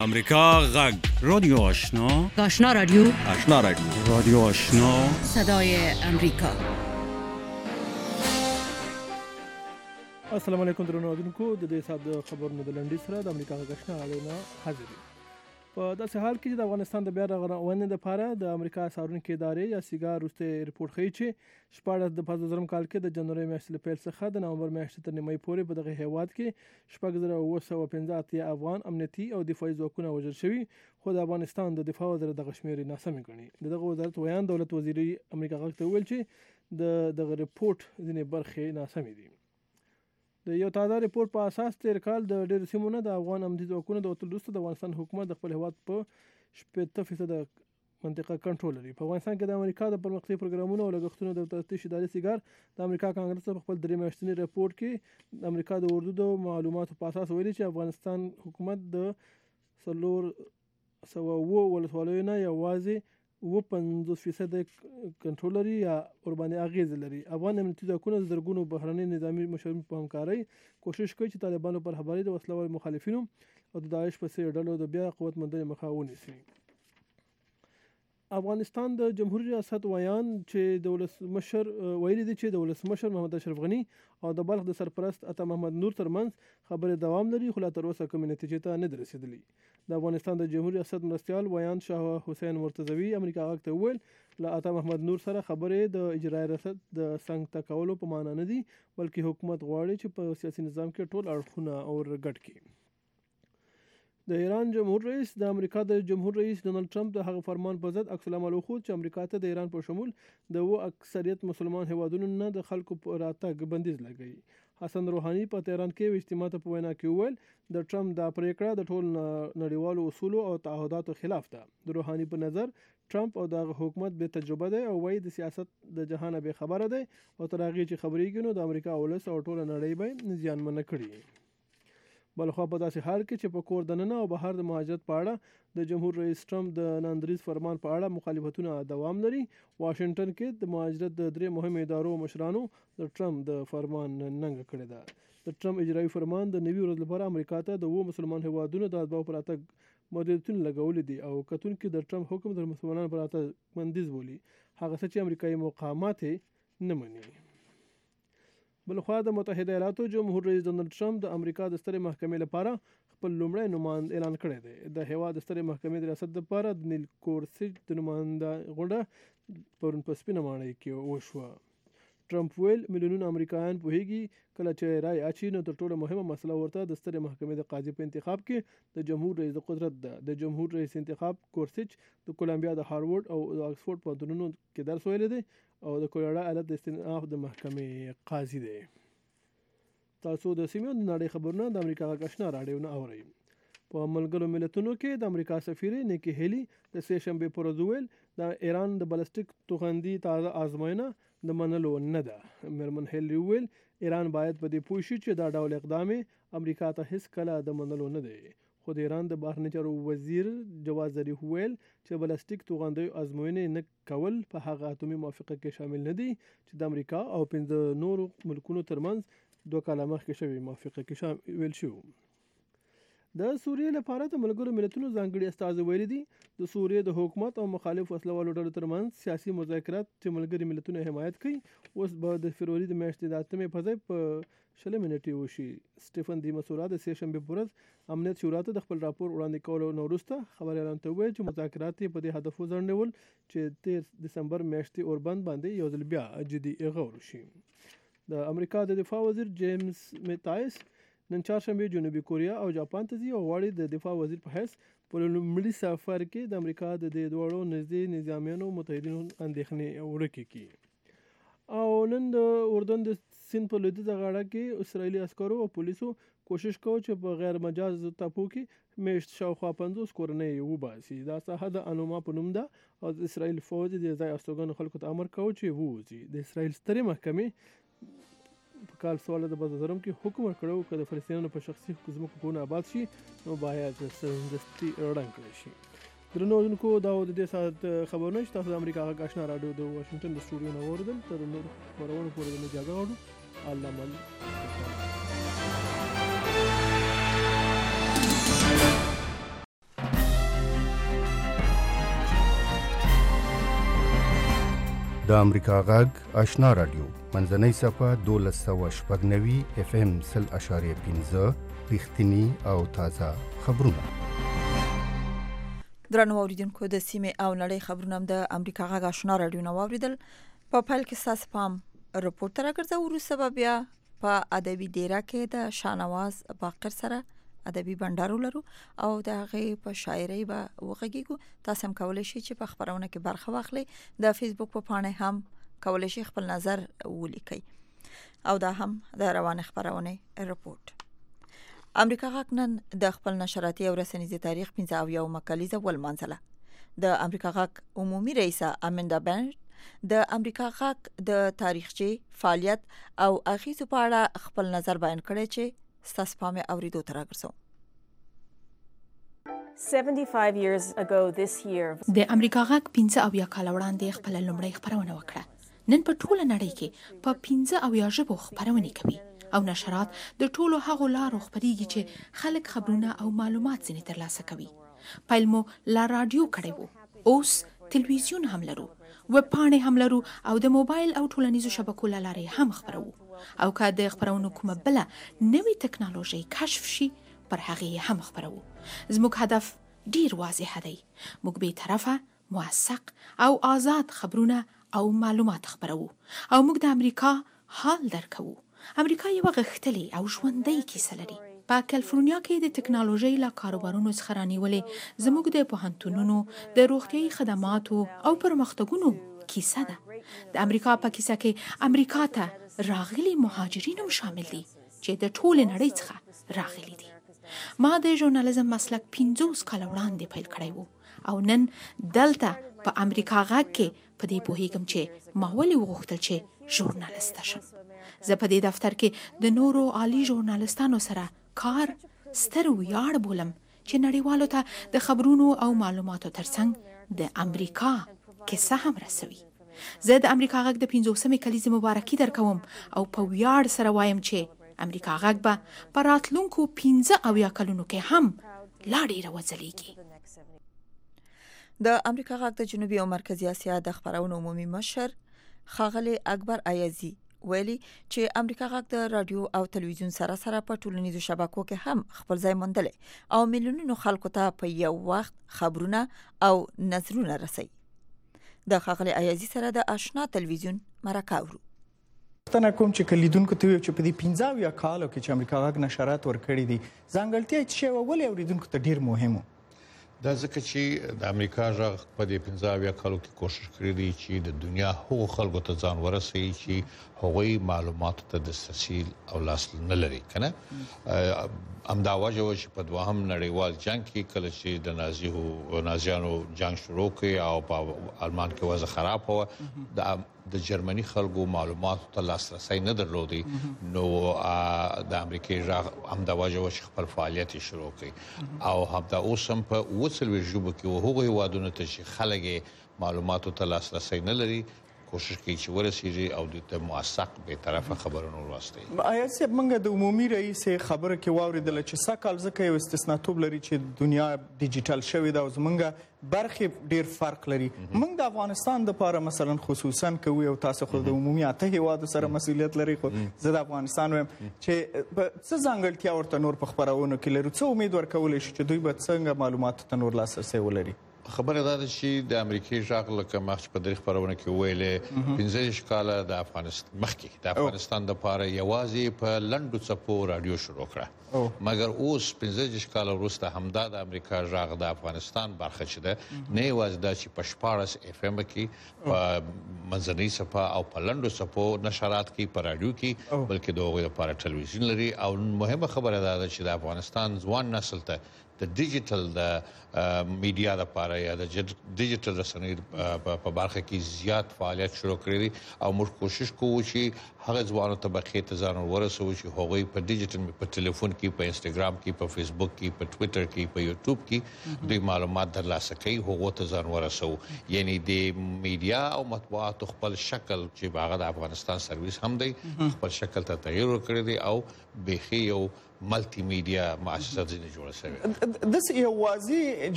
امریکا غږ رادیو آشنا رادیو رادیو آشنا صدای امریکا. السلام علیکم درنو اوریدونکو، د دې سات خبرونو د لنډۍ سره د امریکا غږ آشنا اړینا حاضر یم. په داسې حال کې چې د افغانستان د بیا رغونې لپاره د امریکا څارونکې ادارې یا سیګار وروستی رپورټ ښیي چې 2015 کال کې د جنوري میاشتې له پیل څخه د نومبر میاشتې تر نیمایي پورې په دغه هیواد کې 6985 افغان امنیتي او دفاعي ځواکونه وژل شوي، خو د افغانستان د دفاع وزارت دغه شمېرې ناسمې ګڼي. دغه وزارت ویان دولت وزیر امریکا غږ ته وویل چې دغه رپورټ ځینې برخې ناسمې دي. د یو تازه رپورټ په اساس تیر کال د ډېرو سیمو نه د افغان امنیتي ځواکونو د وتلو وروسته د افغانستان حکومت د خپل هیواد په 80% منطقه کنټرول لري. په افغانستان کې د امریکا د پرمختیايي پروګرامونو او لګښتونو د تفتیش ادارې سیګار د امریکا کانګرس په خپل 3 میاشتني رپورټ کې د امریکا د اردو د معلوماتو په اساس ویلي چې افغانستان حکومت د 400 ولسوالیو نه یوازې 50% کنټرول لري یا ورباندې اغیز لري. افغان امنیتي ځواکونه د زرګونو بهرني نظامي مشرانو په همکارۍ کوشش کوي چې طالبانو پر خبرې د وسلوال مخالفینو او د داعش په څېر ډلو د بیا قوت مندۍ مخه ونیسي. افغانستان د جمهوریت ریاست ویان چې د ولسمشر ویلي دي چې د ولسمشر محمد اشرف غني او د بلخ د سرپرست عطا محمد نور ترمنځ خبرې دوام لري، خو لا تر اوسه کومې نتیجې ته نه دي رسېدلي. د افغانستان د جمهوریت ریاست مرستیال ویان شاه حسین مرتضوي امریکا غږ ته وویل له عطا محمد نور سره خبرې د اجرایي ریاست د څنګ ته کولو په معنا نه دي، بلکې حکومت غواړي چې په سیاسي نظام کې ټول اړخونه اورګډ کړي. د ایران جمهور رئیس د امریکا د جمهور رئیس ډونالد ټرمپ د هغه فرمان په ضد عکس العمل وښود چې امریکا ته د ایران په شمول د اکثریت مسلمان هیوادونو نه د خلکو په راتګ بندیز لګوي. حسن روحاني په تهران کې یو اجتماع ته په وینا کې وویل د ټرمپ دا پریکړه د ټول نړیوالو اصولو او تعهداتو خلاف ده. د روحاني په نظر ټرمپ او د حکومت بې تجربه دی او وايي د سیاست د جهان به خبره دی او تر هغې چې خبرېږي نو د امریکا ولس او ټول نړۍ به زیانمنه کړي. بلخوا په داسې حال کې چې په کور دننه او بهر د مهاجرت په اړه د جمهور رئیس ټرمپ د ناندریز فرمان په اړه مخالفتونه دوام لري. واشنگټن کې د مهاجرت د 3 مهمو ادارو مشرانو د ټرمپ د فرمان ننګه کړې ده. د ټرمپ اجرایي فرمان د نوي ورځ لپاره امریکا ته د 2 مسلمان هیوادونو د اتباعو پر راتګ محدودیتونه لګولي دي او کتونکي د ټرمپ حکم د مسلمانانو پر راتګ بندیز بولي، هغه څه چې امریکایي مقامات نه مني. بلخوا د متحده ایالاتو جمهور رئیس ډونالد ټرمپ د امریکا د سترې محکمې لپاره خپل لومړی نماینده اعلان کړی دی. د هیواد د سترې محکمې د ریاست لپاره د نیل کورسچ د نماینده غونډه پرون په سپینه ماڼۍ کې وشوه. ټرمپ ویل میلیونونه امریکایان پوهیږي کله چې رای اچي نو تر ټولو مهمه مسله ورته د سترې محکمې د قاضي په انتخاب کې د جمهور رئیس د قدرت ده. د جمهور رئیس انتخاب کورسچ د کولمبیا د هارورډ او د آکسفورډ پوهنتونونو کې درس ویلی دی او د کولراډو ایالت د استئناف د محکمې قاضي دی. تاسو د سیمې د نړۍ خبرونه د امریکا غږ آشنا راډیو نه اورئ. په ملګرو ملتونو کې د امریکا سفیر نیکی هیلی د سه شنبې پر ورځ وویل د ایران د بالستیک توغندي تازه آزموینه د منلو نه ده. میرمن هیلی وویل ایران باید په دې پوه شي چې دا ډول اقدام امریکا ته هیڅ کله د منلو نه دی. خو د ایران د بهرنیو چارو وزیر جواد ظریف وویل چې بالستیک توغندیو آزموینې نه کول په هغه اتومي موافقه کې شامل نه دي چې د امریکا او 15 نورو ملکونو ترمنځ 2 کاله مخکې شوی موافقه کې شامل شو. د سوریې لپاره د ملګرو ملتونو ځانګړي استازي ویلي دي د سوریې د حکومت او مخالف وسلوالو ډلو ترمنځ سیاسي مذاکرات چې ملګري ملتونه حمایت کوي اوس به د فروری د میاشتې د 8مې په ځای په 20 منټې وشي. سټیفن دی مسورا د سه شنبې په ورځ امنیت شورا ته د خپل راپور وړاندې کولو نه وروسته خبریالانو ته وویل چې مذاکرات یې په دې هدف وځنډول چې 13 دسمبر میاشتې اوربند باندې یو ځل بیا جدي غور وشي. د امریکا د دفاع وزیر جیمز میتایس نن چهارشنبه جنوبي کوریا او جاپان ته ځي او غواړي د دفاع وزیر په حیث په لومړي سفر کې د امریکا د دې دواړو نږدې نظامیانو متحدینو اندېښنې ورکې کړي. او نن د اردن د سیند په لویدیځه غاړه کې اسرائیلي عسکرو او پولیسو کوشش کوي چې په غیر مجاز ټاپو کې میشت شاوخوا 50 کورنۍ وباسي. دا ساحه د انوما په نوم ده او د اسرائیل فوج د ځای استوګنو خلکو ته امر کوي چې ووځي. د اسرائیل سترې محکمې په کال 2012 کې حکم ورکړو چې د فلسطینیانو په شخصي ځمکو آباد شي نو باید سمدستي رنګ کړی شي. درنو اوریدونکو دا د دې ساعت خبرونه چې تاسو د امریکا غږ آشنا راډیو د واشنگټن د سټوډیو نه واوریدل. تر نور خبرونو پورې د اجازه غواړو. الله مل د امریکا غږ آشنا رادیو منځنۍ صفحه 1290 FM 0.15 رښتینی او تازه خبرونه. درنو اوریدونکو د سیمې او نړۍ خبرونه د امریکا غږ آشنا رادیو نو اوریدل. په پیل کې ساس پام رپورټ راګرځو وروسته بیا په ادبي ډیره کې د شانواز باقر سره ادبي بندر ولرو او د هغه په شاعرۍ به وغږیږو. تاسو هم کولای شئ چې په خبرونه کې برخه واخلئ. د فیسبوک په پاڼه هم کولای شئ خپل نظر ولیکئ. او دا هم د روان خبرونه رپورټ. امریکا غږ نن د خپل نشراتي او رسنیزي تاریخ 15 مکالیزه ولمانځله. د امریکا غږ عمومي رئیسه امندا بنت د امریکا غږ د تاریخچه فعالیت او اغیزو په اړه خپل نظر بیان کړی چې ستاسو پامه اوریدو تر راګرځو. 75 years ago this year د امریکا غږ 15 کال وړاندې خپل لومړی خبرونه وکړه. نن په ټوله نړۍ کې په 15 ژبو خبرونه کوي او نشرات د ټولو هغو لارو خبريږي چې خلک خبرونه او معلومات ځنې ترلاسه کوي. پایلمو لا رادیو کړي وو، اوس تلویزیون هم لرو، ویب پاڼې هم لرو او د موبایل او ټولنیزو شبکو لارې هم خبرو. او که د خبرونو کومه بل نوې ټکنالوژي کشف شي پر هغه هم خبرو. زموږ هدف ډیر واضح دی. موږ به طرفه، موثق او آزاد خبرونه او معلومات خبرو او موږ د امریکا حال درکو. امریکا یو غښتلې او ژوندۍ کیسه لري. په کالیفورنیا کې د ټکنالوژي لا کاروبارونو څخه رانیولې زموږ د پوهنتونونو د روغتيایي خدماتو او پرمختګونو کیسه ده. د امریکا په کیسه کې امریکا ته راغلي مهاجرین هم شامل دي چې د ټول نړۍ څخه راغلي دي. ما د ژورنالیزم مسلک 15 کال وړاندې پیل کړی وو او نن دلته په امریکا غږ کې په دې پوهیږم چې ما ولې وغوښتل چې ژورنالیست شم. زه په دې دفتر کې د نورو عالی ژورنالیستانو سره کار ستر ویاړ بولم چې نړیوالو ته د خبرونو او معلوماتو ترڅنګ د امریکا کیسه هم رسوي. زه د امریکا غږ د 15مې کلیزې مبارکي درکوم او په ویاړ سره وایم چې امریکا غږ به په راتلونکو 15 کلونو کې هم لا ډیره وځلیږي. د امریکا غږ د جنوبي او مرکزی اسیا د خبرونو عمومي مشر ښاغلی اکبر ایازي ویلي چې امریکا غږ د رادیو او تلویزیون سره په ټولنیزو شبکو کې هم خپل ځای موندلی او میلیونونو خلکو ته په یو وخت خبرونه او نظرونه رسي. د ښاغلی ایازي سره د آشنا تلویزیون مرکه اورو. تنه کوم چې کلیدونکو ته ویل چې په دې 15 کالو کې چې امریکا غږ نشرات ورکړي دي ځانګړتیا چې ولې اوریدونکو ته ډیر مهمه دا ځکه چې د امریکا غږ په دې 15 کالو کې کوشش کړې دي چې د دنیا هغو خلکو ته ځان ورسوي چې هغوی معلوماتو ته دسترسي او لاس نه لري کنه. همدا وجه و چې په دوهم نړیوال جنگ کې کله چې د نازیانو جنگ شروع کړ او په آلمان کې وضع خراب و د جرمني خلکو معلوماتو ته لاسرسي نه درلودي نو د امریکای غږ همدا وجه و چې خپل فعالیت شروع کړ او همدا اوس هم په وڅلوي ژبه کې هغوی وادونه ته چې خلک معلوماتو ته لاسرسي نه لري کوشش کوي چې ورسیږي او د موثق به طرفه خبرونه ورسته. آیا چې موږ د عمومي رئیس خبره کې واوریدل چې سکهال ځکه یو استثناتوب لري چې دنیا ډیجیټل شوې ده او زمونږ برخې ډیر فرق لري. موږ د افغانستان لپاره مثلا خصوصا کوي او تاسو خو د عمومي اته هیوادو سره مسؤلیت لري خو زه د افغانستان ویم چې څه ځانګړتیا ورته نور په خبرونو کې لري څه امید ورکول شي چې دوی به څنګه معلوماتو ته نور لاسرسي ولري. خبره ده چې د امریکای غږ لکه مخکې په دغه خبرونه کې ویلې 15 کاله د افغانستان مخکې د افغانستان لپاره یوازې په لندو څپو رادیو شروع کړه مګر اوس 15 کاله وروسته همدا د امریکا غږ د افغانستان برخه شده نه یوازې د چې په 14 اف ام کې په منځنۍ صفه او په لندو څپو نشرات کې په رادیو کې بلکې دغه لپاره تلویزیون لري او مهمه خبره ده چې د افغانستان ځوان نسل ته د ډیجیټل د میډیا لپاره یا د ډیجیټل رسنۍ په برخه کې زیات فعالیت شروع کړی او موږ کوشش کوو چې هغه ځوانو طبقه ته ځان ورسوي چې هغه په ډیجیټل په ټلیفون کې په انستګرام کې په فیسبوک کې په ټوئیټر کې په یوټیوب کې د معلومات ترلاسه کوي هغه ته ځان ورسوي. یعنی د میډیا او مطبوعات خپل شکل چې هغه د افغانستان سرویس هم دی خپل شکل ته تغیر ورکړی دی او بخي یو ملټي میډیا مؤسسه ځینې جوړه شوې. د یوازې